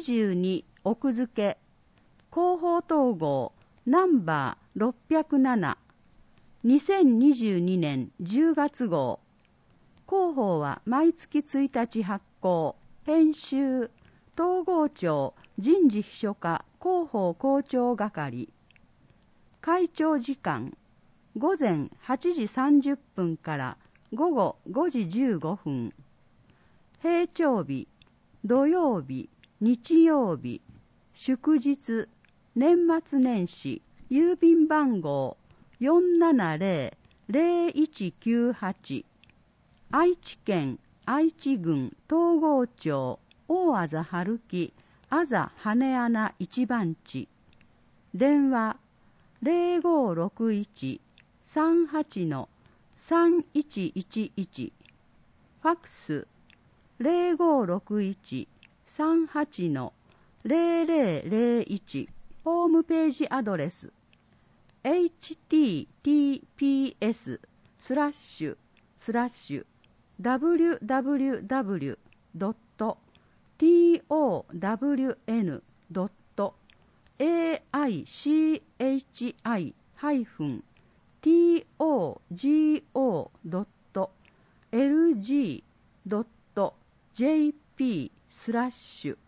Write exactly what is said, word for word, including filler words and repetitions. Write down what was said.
じゅうに奥付け広報統合ナンバーろっぴゃくななにせんにじゅうにねんじゅうがつ号。広報は毎月ついたち発行。編集統合庁人事秘書課広報広聴係。会長時間ごぜんはちじさんじゅっぷんからごごごじじゅうごふん。平常日、土曜日、日曜日、祝日、年末年始、郵便番号 よんななぜろのぜろいちきゅうはち。愛知県愛知郡東郷町大字春木あざ羽穴一番地。電話ゼロごろくいち さんはち さんいちいちいち。ファックスゼロごろくいち さんはち ゼロゼロゼロいち。ホームページアドレス エイチティーティーピーエス スラッシュスラッシュ ダブリューダブリューダブリュー ドット トウン ドット エーアイシーエイチアイ ハイフン トゴ ドット エルジー ドット ジェーピー スラッシュ